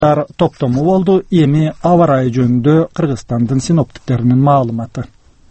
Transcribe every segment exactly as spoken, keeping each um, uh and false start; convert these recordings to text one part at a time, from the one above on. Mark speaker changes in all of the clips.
Speaker 1: Топтому болду. Эми аба ырайы жөнүндө Кыргызстандын синоптиктеринин маалыматы.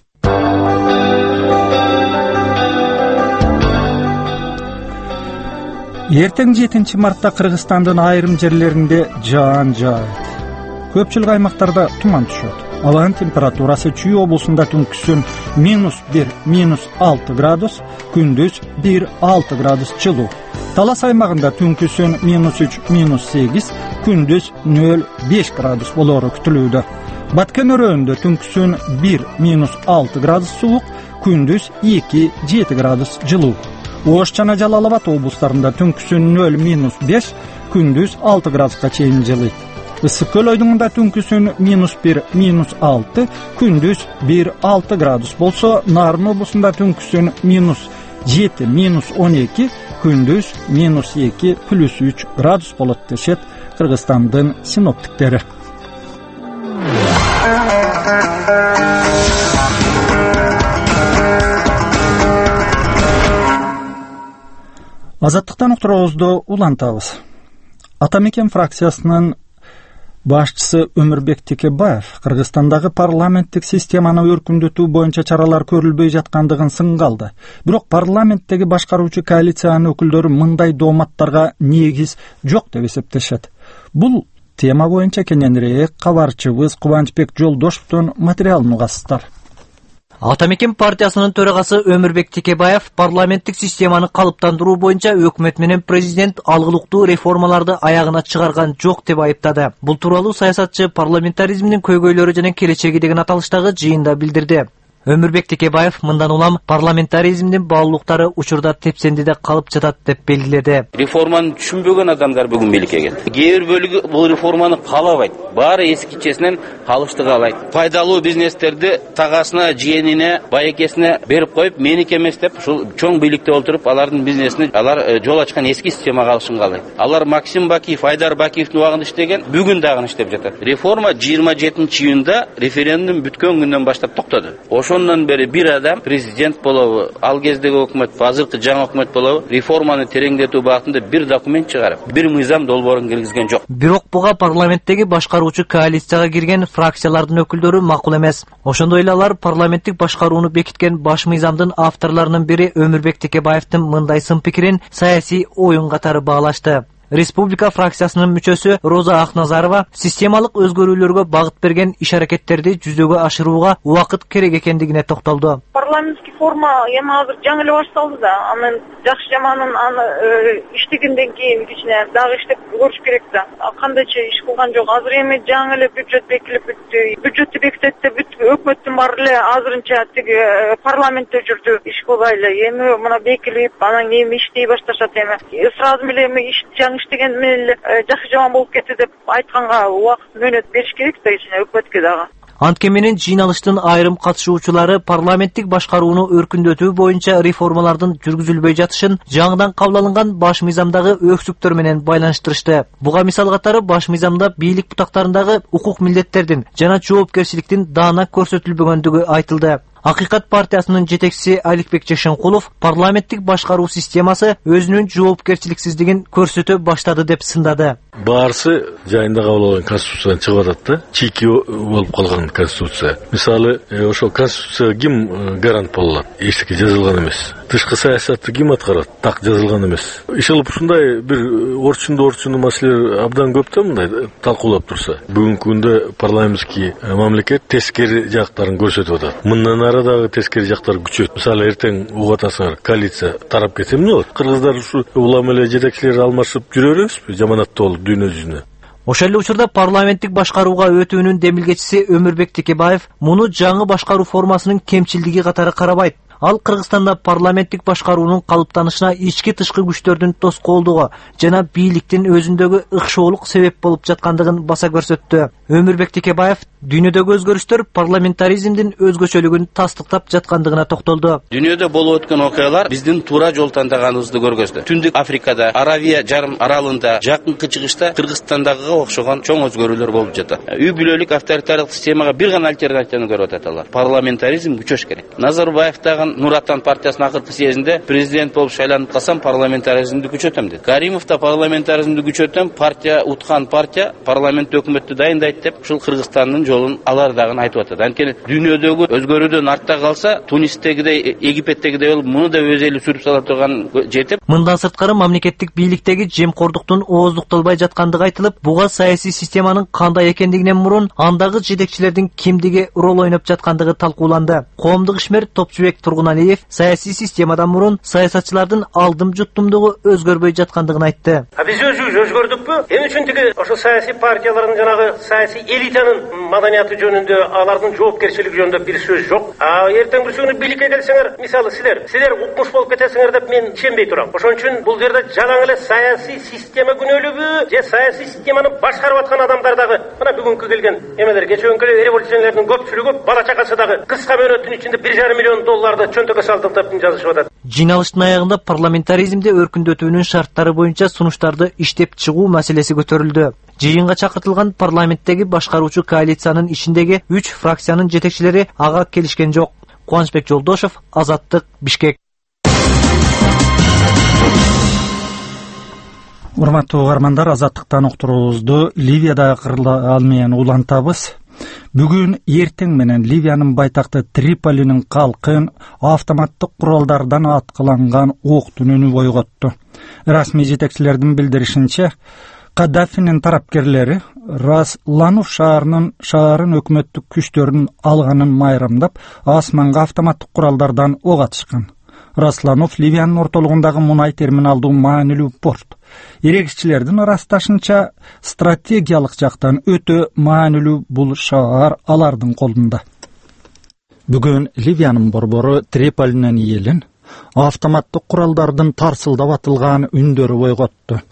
Speaker 1: Эртең жетинчи мартта Кыргызстандын айрым жерлеринде жаан жаайт. Көпчүлүк аймактарда туман түшөт. Абанын температурасы Чүй облусунда түнкүсүн минус бир, минус алты градус, күндүз бир, алты градус жылуу. Талас аймагында түнкүсүн минус үч, минус сегиз, күндүз нөл, беш градус болору күтүлүүдө. Баткен өрөөндө түнкүсүн бир, минус алты градус суук, күндүз эки, жети градус жылуу. Ош жана Жалал Абад облустарында түнкүсүн нөл, минус беш, күндүз алты градуска чейин жылыйт. Ысык көл ойдуңунда түнкүсүн минус бир, минус алты, күндүз бир, алты градус болсо, Нарын облусунда түнкүсүн минус жети, минус он эки, күндүз минус эки, плюс үч градус болот дешет Кыргызстандын синоптиктери. Азаттыктан уктуруубузду улантабыз. Атамекен фракциясынын башчысы Өмүрбек Текебаев Кыргызстандагы парламенттик системаны өркүндөтүү боюнча чаралар көрүлбөй жаткандыгын сынгалды. Бирок парламенттеги башкаруучу коалициянын өкүлдөрү мындай дооматтарга негиз жок деп эсептешет. Бул тема боюнча кененирээк кабарчыбыз Кубанычбек Жолдошевдон материалын угасыздар.
Speaker 2: Атамекен партиясынын төрагасы Өмүрбек Текебаев парламенттик системаны калыптандыруу боюнча өкмөт менен президент алгылыктуу реформаларды аягына чыгарган жок деп айыптады. Бул тууралуу саясатчы парламентаризмдин көйгөйлөрү жана келечеги деген аталыштагы жыйында билдирди. Өмүрбек Текебаев мындан улам парламентаризмдин баалуулуктары учурда тепсендиде калып жатат деп белгиледи.
Speaker 3: Реформаны түшүнбөгөн адамдар бүгүн бийликке келди. Кээ бир бөлүгү бул реформаны каалабайт. Баары эскичесинен калышты каалайт. Пайдалуу бизнестерди тагасына, жиенине, байекесине берип коюп, меники эмес деп ушул чоң бийликте отуруп, алардын бизнесине алар жол ачкан эски система калышын каалайт. Алар Максим Бакиев, Айдар Бакиевдин убагында иштеген, бүгүн дагы иштеп жатат. Реформа жыйырма жетинчи июнда референдум бүткөн күндөн баштап токтоду. Ошондон бери бир адам президент болобу, ал кездеги өкмөт, азыркы жаңы өкмөт болобу, реформаны тереңдетүү багытында бир документ чыгарып, бир мыйзам долбоорун киргизген жок.
Speaker 2: Бирок буга парламенттеги башкаруучу коалицияга кирген фракциялардын өкүлдөрү макул эмес. Ошондой эле алар парламенттик башкарууну бекиткен баш мыйзамдын авторлорунун бири Өмүрбек Текебаевдин мындай сын пикирин саясий оюн катары баалашты. Республика фракциясынын мүчөсү Роза Акназарова системалык өзгөрүүлөргө багыт берген иш-аракеттерди жүзөгө ашырууга убакыт керек экендигине токтолду.
Speaker 4: Парламенттик форма эми азыр жаңы эле башталды да, анын жакшы жаманын аны иштегенден кийин кичине дагы иштеп көрүш керек да. Кандайча иш кылган жок. Азыр эми жаңы эле бюджет бекилип бүттү. Бюджетти бекитти, бүт өкмөттүн баары эле азырынча тиги парламентте жүрдү. Иш кылбайлы. Эми мына бекилип, анан эми иштей башташат эми. Сразу эле эми иш иштеген менен жакшы жаман болуп кетти деп айтканга убакыт мөөнөт бериш керек да кичине өкмөткө дагы.
Speaker 2: Антке менен жыйналыштын айрым катышуучулары парламенттик башкарууну өркүндөтүү боюнча реформалардын жүргүзүлбөй жатышын жаңыдан кабыл алынган баш мыйзамдагы өксүктөр менен байланыштырышты. Буга мисал катары баш мыйзамда бийлик бутактарындагы укук милдеттердин жана жоопкерчиликтин даана көрсөтүлбөгөндүгү айтылды. Акыйкат партиясынын жетекчиси Аликбек Жешенкулов парламенттик башкаруу системасы өзүнүн жоопкерчиликсиздигин көрсөтө баштады деп сындады.
Speaker 5: Баарысы жайында кабыл алган конституциядан чыгып атат да, чийки болуп калган конституция. Мисалы, ошол конституция ким гарант боло алат? Эчтеке жазылган эмес. Тышкы саясатты ким аткарат? Так жазылган эмес. Ишыл ушундай бир орчунду орчунду маселелер абдан көп да мындай талкуулап турса. Бүгүнкү күндө парламенттик мамлекет тескери жактарын көрсөтүп атат. Мындан арадагы тескери жактар күчөйт. Мисалы, эртең угуп атасыңар, коалиция тарап кетсе эмне болот? Кыргыздар ушу улам эле жетекчилер алмашып жүрө беребизби? Жаманаттуу болуп дүйнө жүзүнө.
Speaker 2: Ошол эле учурда парламенттик башкарууга өтүүнүн демилгечиси Өмүрбек Текебаев муну жаңы башкаруу формасынын кемчилдиги катары карабайт. Ал Кыргызстанда парламенттик башкаруунун калыптанышына ички тышкы күчтөрдүн тоскоолдугу жана бийликтин өзүндөгү ыкшоолук себеп болуп жаткандыгын баса көрсөттү. Өмүрбек Текебаев дүйнөдөгү өзгөрүштөр парламентаризмдин өзгөчөлүгүн тастыктап жаткандыгына токтолду.
Speaker 3: Дүйнөдө болуп өткөн окуялар биздин туура жол тандаганыбызды көргөздү. Түндүк Африкада, Аравия жарым аралында, жакынкы чыгышта Кыргызстандагыга окшогон чоң өзгөрүүлөр болуп жатат. Үй бүлөлүк авторитарлык системага бир гана альтернативаны көрүп атат алар. Парламентаризм күчөш керек. Назарбаев дагы Нур Отан партиясынын акыркы съездинде президент болуп шайланып калсам парламентаризмди күчөтөм деди. Каримов да парламентаризмди күчөтөм, партия уткан партия парламент өкмөттү дайындайт деп ушул Кыргызстандын жолун алар дагы айтып атат. Анткени дүйнөдөгү өзгөрүүдөн артта калса, Тунистегидей, Египеттегидей болуп муну да өз эли сүрүп сала турган жетип.
Speaker 2: Мындан сырткары мамлекеттик бийликтеги жемкордуктун ооздукталбай жаткандыгы айтылып, буга саясий системанын кандай экендигинен мурун андагы жетекчилердин кимдиги рол ойноп жаткандыгы талкууланды. Коомдук ишмер Топчубек Тургуналиев саясий системадан мурун саясатчылардын алдым жуттумдугу өзгөрбөй жаткандыгын айтты.
Speaker 6: А биз өзүбүз өзгөрдүкпү? Эмне үчүн тиги ошо саясий партиялардын жанагы саясий элитанын маданияты жөнүндө, алардын жоопкерчилиги жөнүндө бир сөз жок. А эртең бир күнү бийликке келсеңер, мисалы силер, силер укмуш болуп кетесиңер деп мен ишенбей турам. Ошон үчүн бул жерде жалаң эле саясий система күнөөлүгү же саясий системаны башкарып аткан адамдар дагы мына бүгүнкү келген эмелер, кечээкү революционерлердин көпчүлүгү бала чакасы дагы кыска мөөнөттүн ичинде бир жарым миллион долларды чөнтөккө салдык деп жазышып атат.
Speaker 2: Жыйналыштын аягында парламентаризмди өркүндөтүүнүн шарттары боюнча сунуштарды иштеп чыгуу маселеси көтөрүлдү. Жыйынга чакыртылган парламенттеги башкаруучу коалициянын ичиндеги үч фракциянын жетекчилери ага келишкен жок. Кубанычбек Жолдошев, Азаттык, Бишкек.
Speaker 1: Урматтуу угармандар, Азаттыктан уктуруубузду Ливияда кырылган менен улантабыз. Бүгүн эртең менен Ливиянын байтакты Триполинин калкын автоматтык куралдардан аткыланган ок түнүнү бойготту. Расмий жетекчилердин билдиришинче, Каддафинин тарапкерлери Рас Лануф шаарынын шаарын өкмөттүк күчтөрүн алганын майрамдап, асманга автоматтык куралдардан ок атышкан. Расланов Ливиянын ортолугундагы мунай терминалдуу маанилүү порт. Эрегиччилердин ырасташынча, стратегиялык жактан өтө маанилүү бул шаар алардын колунда. Бүгүн Ливиянын борбору Триполинин элин автоматтык куралдардын тарсылдап атылган үндөрү бойготту.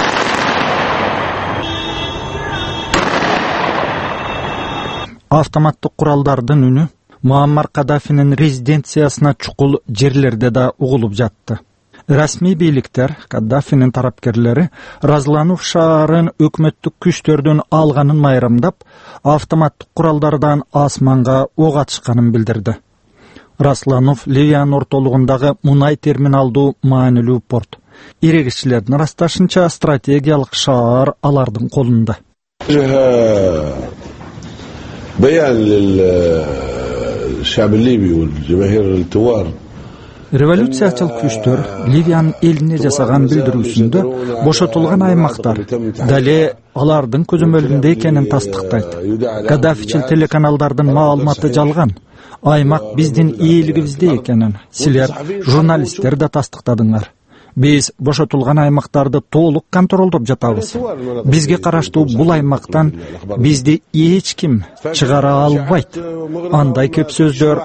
Speaker 1: Автоматтык куралдардын үнү Муаммар Каддафинин резиденциясына чукул жерлерде да угулуп жатты. Расмий бийликтер Каддафинин тарапкерлери Разланув шаарын өкмөттүк күчтөрдүн алганын майрамдап, автоматтык куралдардан асманга ок атышканын билдирди. Расланув Ливиянын ортолугундагы мунай терминалдуу маанилүү порт. Эрегиччилердин ырасташынча, стратегиялык шаар алардын колунда. Революциячыл күчтөр Ливиянын элине жасаган билдирүүсүндө бошотулган аймактар дале алардын көзөмөлүндө экенин тастыктайт. Каддафичил телеканалдардын маалыматы жалган. Аймак биздин ээлигибизде экенин силер журналисттер да тастыктадыңар. Биз бошотулган аймактарды толук контролдоп жатабыз. Бизге караштуу бул аймактан бизди эч ким чыгара албайт. Андай көп сөздөр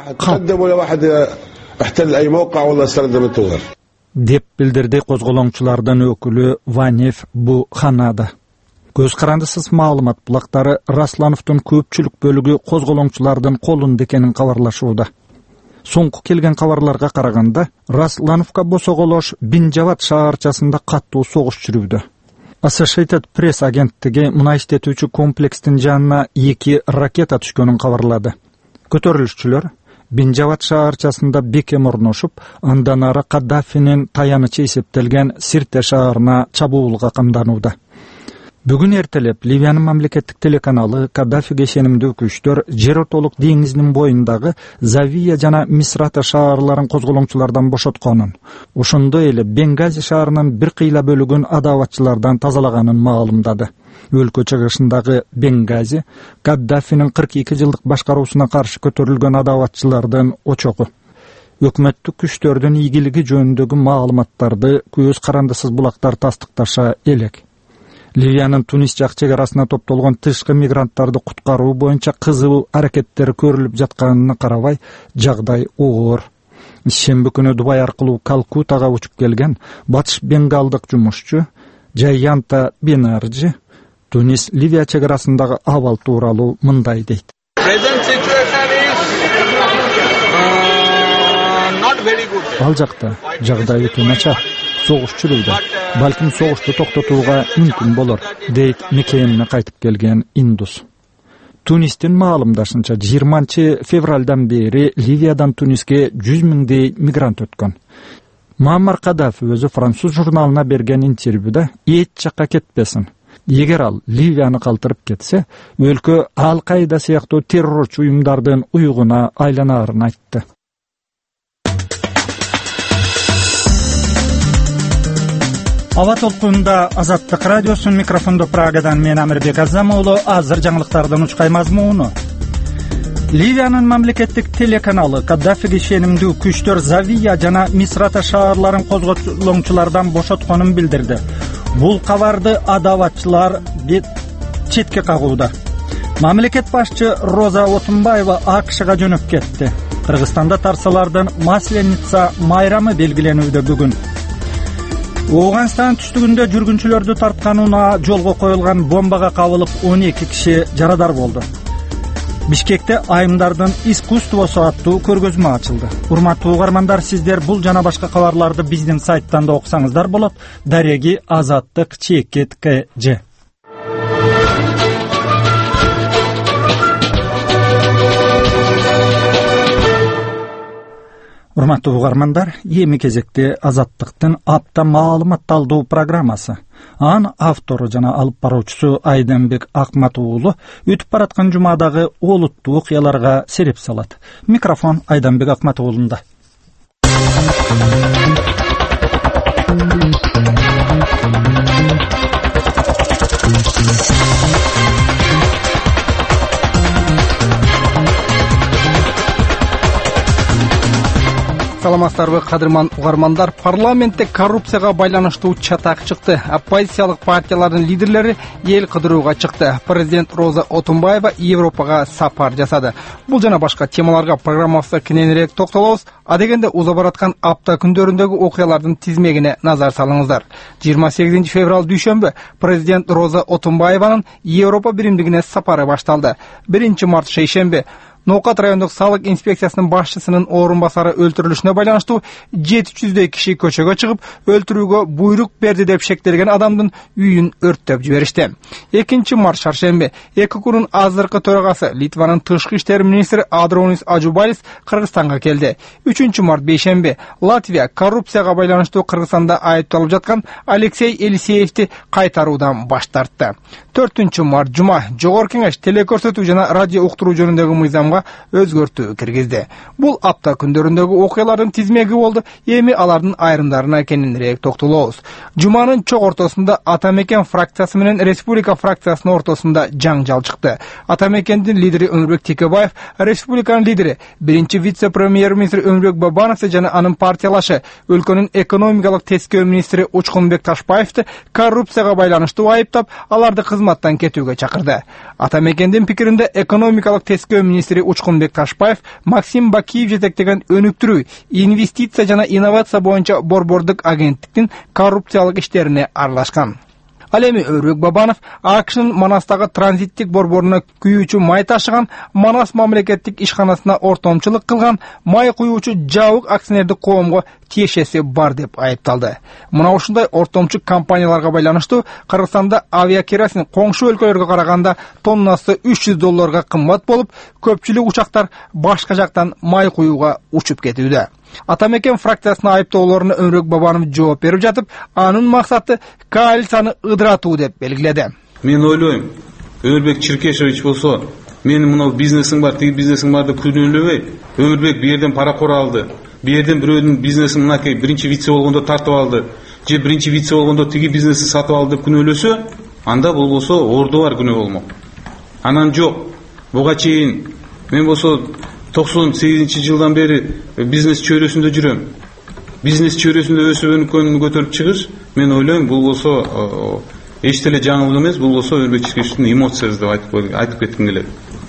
Speaker 1: деп билдирди козголоңчулардын өкүлү Ванеф Буханада. Көз карандысыз маалымат булактары Раслановдун көпчүлүк бөлүгү козголоңчулардын колунда экенин кабарлашууда. Соңку келген кабарларга караганда, Раслановка босоголош Бинжават шаарчасында каттуу согуш жүрүүдө. Associated Press агенттиги мунай иштетүүчү комплекстин жанына эки ракета түшкөнүн кабарлады. Көтөрүлүшчүлөр Бинжават шаарчасында бекем орношуп, андан ары Каддафинин таянычы эсептелген Сирте шаарына чабуулга камданууда. Бүгүн эртелеп Ливиянын мамлекеттик телеканалы Каддафиге ишенимдүү күчтөр жер ортолук деңизинин боюндагы Завия жана Мисрата шаарларын козголоңчулардан бошотконун, ошондой эле Бенгази шаарынын бир кыйла бөлүгүн адаватчылардан тазалаганын маалымдады. Өлкө чыгышындагы Бенгази Каддафинин кырк эки жылдык башкаруусуна каршы көтөрүлгөн адаватчылардын очогу. Өкмөттүк күчтөрдүн ийгилиги жөнүндөгү маалыматтарды көз карандысыз булактар тастыкташа элек. Ливиянын Тунис жак чегарасына топтолгон тышкы мигранттарды куткаруу боюнча кызуу аракеттер көрүлүп жатканына карабай, жагдай оор. Шемби күнү Дубай аркылуу Калкутага учуп келген батыш бенгалдык жумушчу Жаянта Бенарджи Тунис Ливия чегарасындагы абал тууралуу мындай дейт. Ал жакта жагдай өтө начар. Согуш жүрүүдө. Балким согушту токтотууга мүмкүн болор, дейт мекенине кайтып келген индус. Тунистин маалымдашынча жыйырманчы февралдан бери Ливиядан Туниске жүз миңдей мигрант өткөн. Муаммар Кадафи өзү француз журналына берген интервьюда эч жакка кетпесин. Эгер ал Ливияны калтырып кетсе, өлкө Ал-Каида сыяктуу террорчу уюмдардын уюгуна айланарын айтты. Ава толкунда Азаттык радиосунун микрофондо Прагадан мен Амирбек Азамуулу. Азыр жаңылыктардын учкай мазмуну. Ливиянын мамлекеттик телеканалы Каддафиге ишенимдүү күчтөр Завия жана Мисрата шаарларын козгоолоңчулардан бошотконун билдирди. Бул кабарды адабатчылар бет четке кагууда. Мамлекет башчы Роза Отунбаева АКШга жөнөп кетти. Кыргызстанда тарсалардын Масленица майрамы белгиленүүдө бүгүн. Оғанстан түштүгүндө жүргүнчүлөрдү тарткан унаа жолго коюлган бомбага кабылып он эки киши жарадар болду. Бишкекте айымдардын искусствосу аттуу көргөзмө ачылды. Урматтуу угармандар, сиздер бул жана башка кабарларды биздин сайттан да окусаңыздар болот. Дареги Азаттык чекет кж. Урматтуу угармандар, эми кезекте Азаттыктын апта маалыматталдуу программасы. Анын автору жана алып баруучусу Айденбек Акматуулу өтүп бараткан жумадагы олуттуу окуяларга сереп салат. Микрофон Айденбек Акматуулунда.
Speaker 7: Саламаттарбы кадырман угармандар, парламентте коррупцияга байланыштуу чатак чыкты. Оппозициялык партиялардын лидерлери эл кыдырууга чыкты. Президент Роза Отунбаева Европага сапар жасады. Бул жана башка темаларга программабызда кененирээк токтолобуз. Адегенде уза бараткан апта күндөрүндөгү окуялардын тизмегине назар салыңыздар. жыйырма сегизинчи февраль дүйшөмбү президент Роза Отунбаеванын Европа биримдигине сапары башталды. биринчи март шейшемби Ноокат райондук салык инспекциясынын башчысынын орун басары өлтүрүлүшүнө байланыштуу жети жүздөй киши көчөгө чыгып, өлтүрүүгө буйрук берди деп шектелген адамдын үйүн өрттөп жиберишти. экинчи март шаршемби ЭККУнун азыркы төрагасы Литванын тышкы иштер министри Адронис Ажубалис Кыргызстанга келди. үчүнчү март бейшемби Латвия коррупцияга байланыштуу Кыргызстанда айыпталып жаткан Алексей Елисеевди кайтаруудан баш тартты. төртүнчү март жума Жогорку Кеңеш телекөрсөтүү жана радио уктуруу жөнүндөгү мыйзам өзгөртүү киргизди. Бул апта күндөрүндөгү окуялардын тизмеги болду. Эми алардын айрымдарына кененирээк токтолобуз. Жуманын чок ортосунда Атамекен фракциясы менен Республика фракциясынын ортосунда жаңжал чыкты. Атамекендин лидери Өмүрбек Текебаев, Республиканын лидери биринчи вице-премьер-министр Өмүрбек Бабанов жана анын партиялашы өлкөнүн экономикалык тескөө министри Учкунбек Ташпаевди коррупцияга байланыштуу айыптап, аларды кызматтан кетүүгө чакырды. Атамекендин пикиринде экономикалык тескөө министри Учкунбек Ташпаев Максим Бакиев жетектеген өнүктүрүү, инвестиция жана инновация боюнча борбордук агенттиктин коррупциялык иштерине аралашкан. Ал эми Өмүрбек Бабанов АКШнын Манастагы транзиттик борборуна күйүүчү май ташыган, Манас мамлекеттик ишканасына ортомчулук кылган, май куюучу жабык акционердик коомго тиешеси бар деп айыпталды. Мына ушундай ортомчу компанияларга байланыштуу Кыргызстанда авиакеросин коңшу өлкөлөргө караганда тоннасы үч жүз долларга кымбат болуп, көпчүлүк учактар башка жактан май куюуга учуп кетүүдө. Атамекен фракциясына айыптоолоруна Өмүрбек Бабанов жооп берип жатып, анын максаты коалицияны ыдыратуу деп белгиледи.
Speaker 8: Мен ойлойм, Өмүрбек Черкешевич болсо, менин мына бизнесим бар, тиги бизнесим бар деп күнөөлөбөй. Өмүрбек бу жерден паракор алды. Бу жерден бирөөнүн бизнесин мынакей биринчи вице болгондо тартып алды. Же биринчи вице болгондо тиги бизнести сатып алды деп күнөөлөсө, анда бул болсо орду бар күнөө болмок. Анан жок. Буга чейин мен болсо токсон сегизинчи жылдан бери бизнес чөйрөсүндө жүрөм. Бизнес чөйрөсүндө өсүп өнүккөнүн көтөрүп чыгыш, мен ойлойм, бул болсо эч деле жаңылык эмес, бул болсо Өмүрбек Черкешевдин эмоциясы деп айтып айтып кетким келет.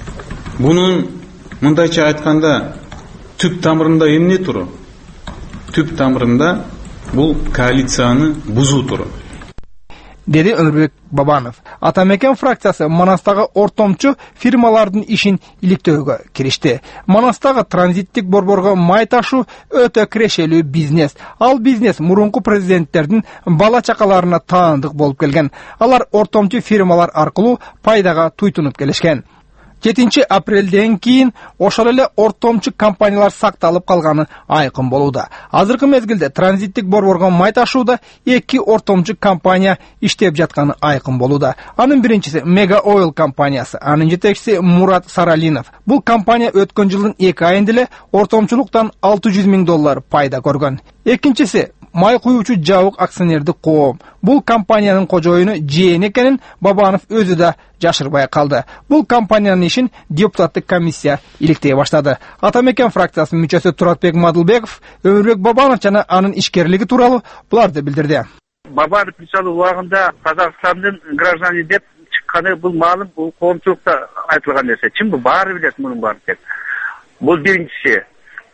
Speaker 8: Бунун мындайча айтканда түп тамырында эмне тур? Түп тамырында бул коалицияны бузуу тур.
Speaker 7: деди Өмүрбек Бабанов. Атамекен фракциясы Манастагы ортомчу фирмалардын ишин иликтөөгө киришти. Манастагы транзиттик борборго май ташуу өтө кирешелүү бизнес. Ал бизнес мурунку президенттердин бала чакаларына таандык болуп келген. Алар ортомчу фирмалар аркылуу пайдага туйтунуп келишкен. жетинчи апрелден кийин ошол эле ортомчу компаниялар сакталып калганы айкын болууда. Азыркы мезгилде транзиттик борборго май ташууда эки ортомчу компания иштеп жатканы айкын болууда. Анын биринчиси Mega Oil компаниясы, анын жетекчиси Мурат Саралинов. Бул компания өткөн жылдын эки айында эле ортомчулуктан алты жүз миң доллар пайда көргөн. Экинчиси май куюучу жабык акционердик коом. Бул компаниянын кожоюну жээн экенин Бабанов өзү да жашырбай калды. Бул компаниянын ишин депутаттык комиссия иликтей баштады. Атамекен фракциясынын мүчөсү Туратбек Мадылбеков Өмүрбек Бабанов жана анын ишкерлиги тууралуу буларды билдирди.
Speaker 9: Бабанов мисалы убагында Казакстандын граждане деп чыкканы бул маалым, бул коомчулукта айтылган нерсе. Чын бул баары билет мунун баарын деп. Бул биринчиси.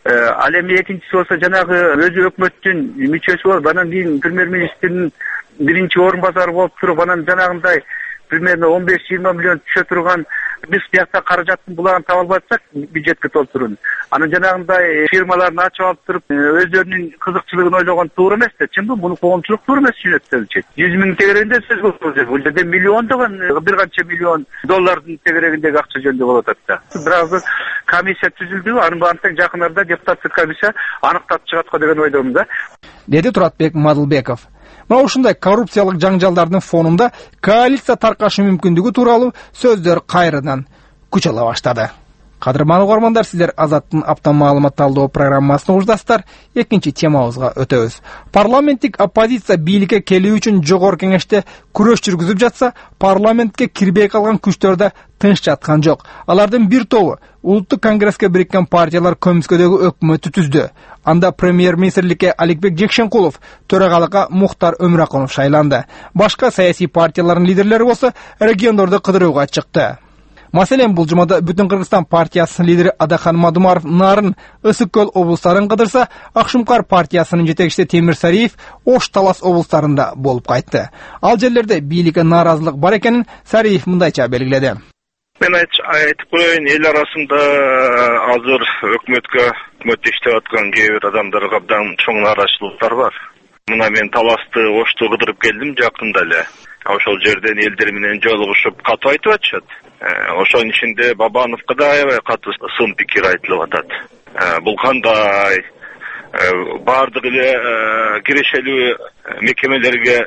Speaker 9: Ал эми экинчиси болсо жанагы өзү өкмөттүн мүчөсү болуп, анан кийин премьер-министрдин биринчи орун базары болуп туруп, анан жанагындай примерно он беш жыйырма миллион түшө турган биз биякта каражаттын булагын таба албай атсак бюджетке толтурууну. Анан жанагындай фирмаларын ачып алып туруп, өздөрүнүн кызыкчылыгын ойлогон туура эмес да. Чынбы муну коомчулук туура эмес түшүнөт. жүз миң тегерегинде сөз болду. Бул жерде миллиондогон, бир канча миллион доллардын тегерегиндеги акча жөнүндө болуп атат да. Бирок комиссия түзүлдү, анын баарын тең жакын арада депутаттык комиссия аныктап чыгат го деген ойдомун да.
Speaker 7: Деди Туратбек Мадылбеков. Мына ушундай коррупциялык жаңжалдардын фонунда коалиция таркашы мүмкүндүгү тууралуу сөздөр кайрадан күч ала баштады. Кадырман угармандар, сиздер Азаттын апта маалымат талдоо программасын угуштасыздар. Экинчи темабызга өтөбүз. Парламенттик оппозиция бийликке келүү үчүн жогорку кеңеште күрөш жүргүзүп жатса, парламентке кирбей калган күчтөр да тынч жаткан жок. Алардын бир тобу Улуттук конгресске бириккен партиялар көмүскөдөгү өкмөттү түздү. Анда премьер-министрликке Аликбек Жекшенкулов, төрагалыкка Мухтар Өмүракунов шайланды. Башка саясий партиялардын лидерлери болсо региондорду кыдырууга чыкты. Маселен, бул жумада Бүтүн Кыргызстан партиясынын лидери Адахан Мадумаров Нарын, Ысык Көл облустарын кыдырса, Акшумкар партиясынын жетекчиси Темир Сариев Ош Талас облустарында болуп кайтты. Ал жерлерде бийликке нааразылык бар экенин Сариев мындайча белгиледи.
Speaker 10: Мен айтып коеюн, эл арасында азыр өкмөткө өкмөттө иштеп аткан кээ бир адамдарга абдан чоң нааразычылыктар бар. Мына мен Таласты, Ошту кыдырып келдим жакында эле. Ошол жерден элдер менен жолугушуп катуу айтып атышат. Ошонун ичинде Бабановго да аябай катуу сын пикир айтылып атат. Бул кандай баардык эле кирешелүү мекемелерге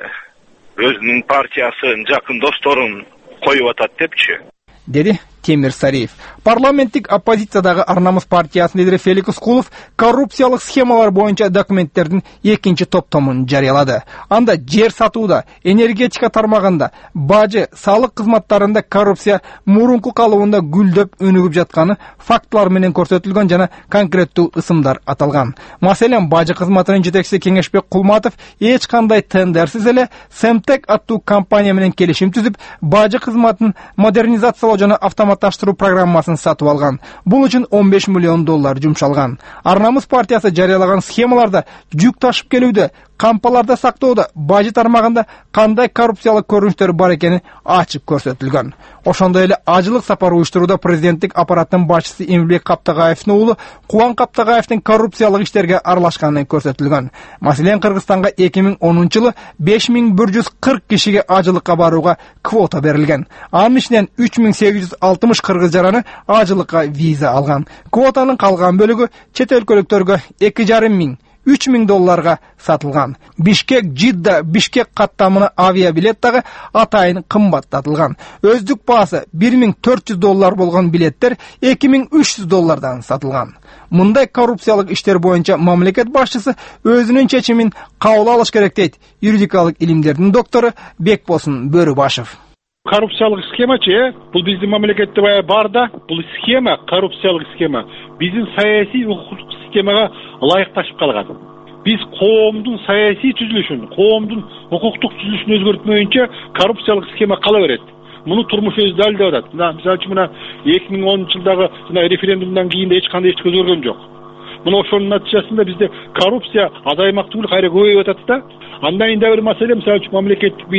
Speaker 10: өзүнүн партиясын, жакын досторун коюп атат депчи,
Speaker 7: деди Темир Сариев. Парламенттик оппозициядагы Арнамыз партиясынын лидери Фелик Ускулов коррупциялык схемалар боюнча документтердин экинчи топтомун жарыялады. Анда жер сатууда, энергетика тармагында, бажы, салык кызматтарында коррупция мурунку калыбында гүлдөп өнүгүп жатканы фактылар менен көрсөтүлгөн жана конкреттүү ысымдар аталган. Маселен, бажы кызматынын жетекчиси Кеңешбек Кулматов эч кандай тендерсиз эле Семтек аттуу компания менен келишим түзүп, бажы кызматын модернизациялоо жана автоматташтыруу программасын сатып алган. Бул үчүн он беш миллион доллар жумшалган. Арнамыз партиясы жарыялаган схемаларда жүк ташып келүүдө, кампаларда сактоодо, бажы тармагында кандай коррупциялык көрүнүштөр бар экени ачык көрсөтүлгөн. Ошондой эле ажылык сапар уюштурууда президенттик аппараттын башчысы Эмилбек Каптагаевдин уулу Кубан Каптагаевдин коррупциялык иштерге аралашканы көрсөтүлгөн. Маселен, Кыргызстанга эки миң онунчу жылы беш миң бир жүз кырк кишиге ажылыкка барууга квота берилген. Анын ичинен үч миң сегиз жүз алтымыш кыргыз жараны ажылыкка виза алган. Квотанын калган бөлүгү чет өлкөлүктөргө эки жарым миң үч миң долларга сатылган. Бишкек Жидда Бишкек каттамына авиабилет дагы атайын кымбаттатылган. Өздүк баасы бир миң төрт жүз доллар болгон билеттер эки миң үч жүз доллардан сатылган. Мындай коррупциялык иштер боюнча мамлекет башчысы өзүнүн чечимин кабыл алыш керек дейт юридикалык илимдердин доктору Бекбосын Бөрүбашев.
Speaker 11: Коррупциялык схемачы, бул биздин мамлекетте бар да, бул схема, коррупциялык схема биздин саясий укуктук системага ылайыкташып калган. Биз коомдун саясий түзүлүшүн, коомдун укуктук түзүлүшүн өзгөртмөйүнчө коррупциялык схема кала берет. Муну турмуш өзү далилдеп атат. Мына мисалы үчүн мына эки миң онунчу жылдагы жана референдумдан кийин эч кандай эч өзгөргөн жок. Мына ошонун натыйжасында бизде коррупция азаймак түгүл кайра көбөйүп атат да. Андан кийин да бир маселе, мисалы үчүн мамлекеттик бийлик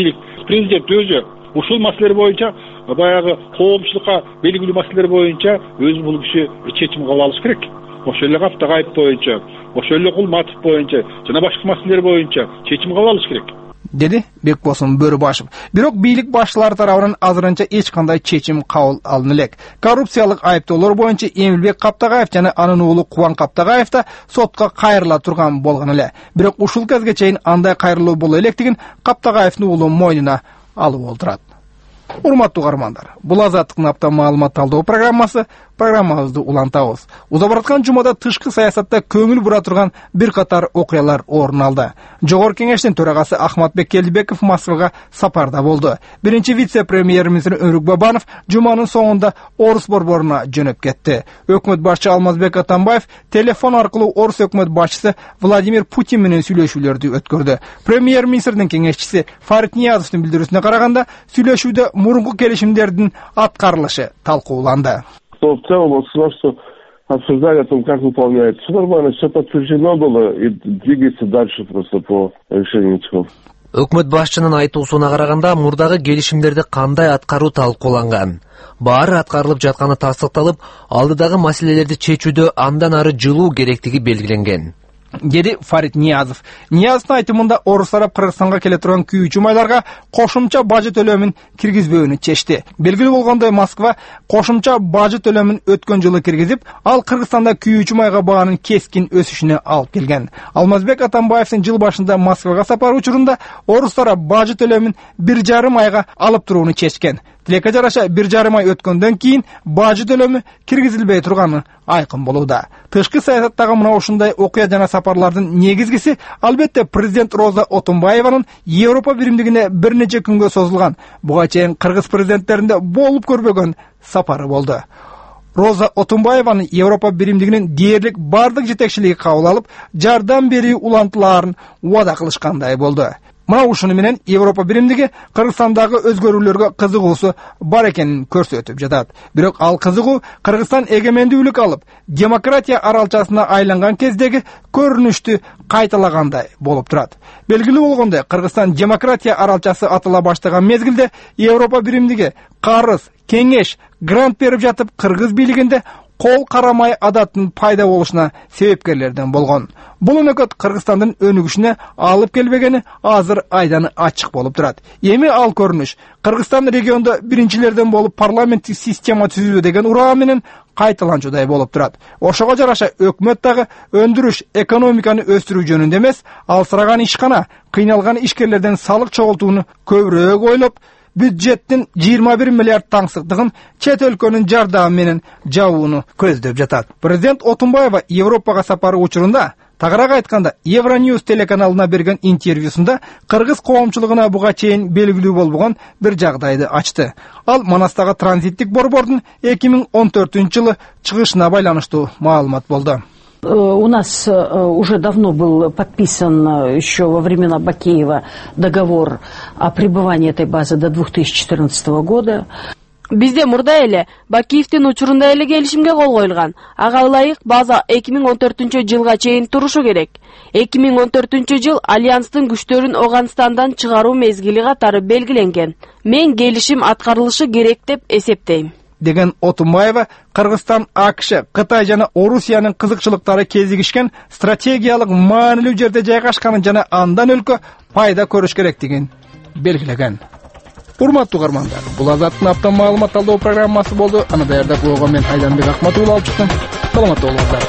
Speaker 11: президент өзү ушул маселелер боюнча баягы коомчулукка белгилүү маселелер боюнча өзү бул киши чечим кабыл алыш керек. Ошол эле Каптагаев боюнча, ошол эле Кулматов боюнча жана башка маселелер боюнча чечим кабыл алыш керек,
Speaker 7: dedi Bekbosun Börübaşev. Бирок бийлик башчылары тарабынан азырынча эч кандай чечим кабыл алына элек. Коррупциялык айыптоолор боюнча Эмилбек Каптагаев жана анын уулу Кубан Каптагаев да сотко кайрыла турган болгон эле. Бирок ушул кезге чейин андай кайрылуу боло электигин Каптагаевдин уулу мойнуна алып олтурат. Урматтуу угармандар, бул Азаттыктын апта маалымат талдоо программасы. Программабызды улантабыз. Узап бараткан жумада тышкы саясатта көңүл бура турган бир катар окуялар орун алды. Жогорку кеңештин төрагасы Ахматбек Келдибеков Москвага сапарда болду. Биринчи вице-премьер-министр Өрүк Бабанов жуманын соңунда Орус борборуна жөнөп кетти. Өкмөт башчы Алмазбек Атамбаев телефон аркылуу Орус өкмөт башчысы Владимир Путин менен сүйлөшүүлөрдү өткөрдү. Премьер-министрдин кеңешчиси Фарид Ниязовдун билдирүүсүнө караганда, сүйлөшүүдө мурунку келишимдердин аткарылышы талкууланды.
Speaker 12: В целом государство обсуждали о том, как выполняется. Все нормально, все подтверждено было и двигается дальше просто по решению этих.
Speaker 2: Өкмөт башчынын айтуусуна караганда, мурдагы келишимдерди кандай аткаруу талкууланган. Баары аткарылып жатканы тастыкталып, алдыдагы маселелерди чечүүдө андан ары жылуу керектиги белгиленген, dedi Фарид Ниязов. Ниязовдун айтымында Орус тарап Кыргызстанга келе турган күйүүчү майларга кошумча бажы төлөмүн киргизбөөнү чечти. Белгилүү болгондой, Москва кошумча бажы төлөмүн өткөн жылы киргизип, ал Кыргызстанда күйүүчү майга баанын кескин өсүшүнө алып келген. Алмазбек Атамбаевдин жыл башында Москвага сапары учурунда Орус тарап бажы төлөмүн бир жарым айга алып турууну чечкен. Тилекке жараша бир жарым ай өткөндөн кийин бажы төлөмү киргизилбей турганы айкын болууда. Тышкы саясаттагы мына ушундай окуя жана сапарлардын негизгиси албетте президент Роза Отунбаеванын Европа биримдигине бир нече күнгө созулган, буга чейин кыргыз президенттеринде болуп көрбөгөн сапары болду. Роза Отунбаеванын Европа биримдигинин дээрлик бардык жетекчилиги кабыл алып, жардам берүү улантууларын убада кылышкандай болду. Мына ушуну менен Европа биримдиги Кыргызстандагы өзгөрүүлөргө кызыгуусу бар экенин көрсөтүп жатат. Бирок ал кызыгуу Кыргызстан эгемендүүлүк алып, демократия аралчасына айланган кездеги көрүнүштү кайталагандай болуп турат. Белгилүү болгондой, Кыргызстан демократия аралчасы атала баштаган мезгилде Европа биримдиги карыз, кеңеш, грант берип жатып, кыргыз бийлигинде кол карамай адаттын пайда болушуна себепкерлерден болгон. Бул өнөкөт Кыргызстандын өнүгүшүнө алып келбегени азыр айдан ачык болуп турат. Эми ал көрүнүш Кыргызстан региондо биринчилерден болуп парламенттик система түзүүдө деген ураа менен кайталанчудай болуп турат. Ошого жараша өкмөт дагы өндүрүш, экономиканы өстүрүү жөнүндө эмес, алсыраган ишкана, кыйналган ишкерлерден салык чогултууну көбүрөөк ойлоп, бюджеттин жыйырма бир миллиард таңсыктыгын чет өлкөнүн жардамы менен жабууну көздөп жатат. Президент Отунбаева Европага сапары учурунда, тагыраак айтканда, Евроньюз телеканалына берген интервьюсунда кыргыз коомчулугуна буга чейин белгилүү болбогон бир жагдайды ачты. Ал Манастагы транзиттик борбордун эки миң он төртүнчү жылы чыгышына байланыштуу маалымат болду.
Speaker 13: У нас уже давно был подписан еще во времена Бакеева договор о пребывании этой базы до две тысячи четырнадцатого года.
Speaker 14: Бизде мурда эле Бакиевдин учурунда эле келишимге кол коюлган. Ага ылайык база эки миң он төртүнчү жылга чейин турушу керек. эки миң он төртүнчү жыл альянстын күчтөрүн Оганстандан чыгаруу мезгили катары белгиленген. Мен келишим аткарылышы керек деп эсептейм,
Speaker 7: деген Отунбаева Кыргызстан, АКШ, Кытай жана Орусиянын кызыкчылыктары кезигишкен стратегиялык маанилүү жерде жайгашканын жана андан өлкө пайда көрүш керектигин белгилеген. Урматтуу угармандар, бул Азаттын апта маалымат талдоо программасы болду. Аны даярдап койгон мен Айданбек Акматов алып чыктым. Саламатта болуңуздар.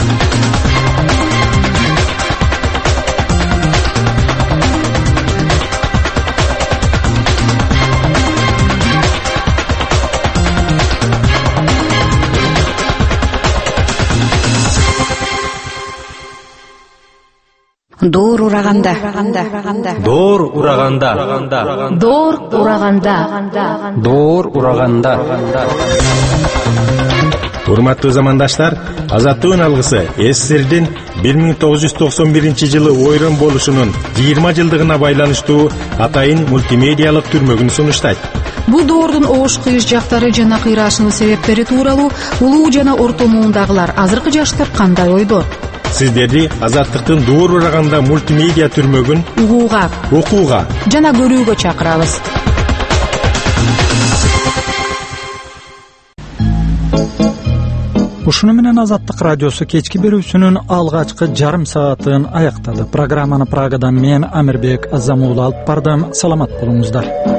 Speaker 15: Доор ураганда.
Speaker 16: Доор ураганда.
Speaker 15: Доор ураганда.
Speaker 16: Доор ураганда.
Speaker 17: Урматтуу замандаштар, Азаттыктын алгысы СССРдин бир миң тогуз жүз токсон биринчи жылы ойрон болушунун жыйырма жылдыгына байланыштуу атайын мультимедиалык түрмөгүн сунуштайт.
Speaker 15: Бул доордун оош кыйыш жактары жана кыйраашынын себептери тууралуу улуу жана орто муундагылар азыркы жаштар кандай ойдо?
Speaker 17: сиздерди Азаттыктын Доор ураганда мультимедиа түрмөгүн
Speaker 15: угууга,
Speaker 17: окууга
Speaker 15: жана көрүүгө чакырабыз.
Speaker 1: Ушуну менен Азаттык радиосу кечки берүүсүнүн алгачкы жарым саатын аяктады. Программаны Прагадан мен Амирбек Азамуулу алып бардым. Саламат болуңуздар.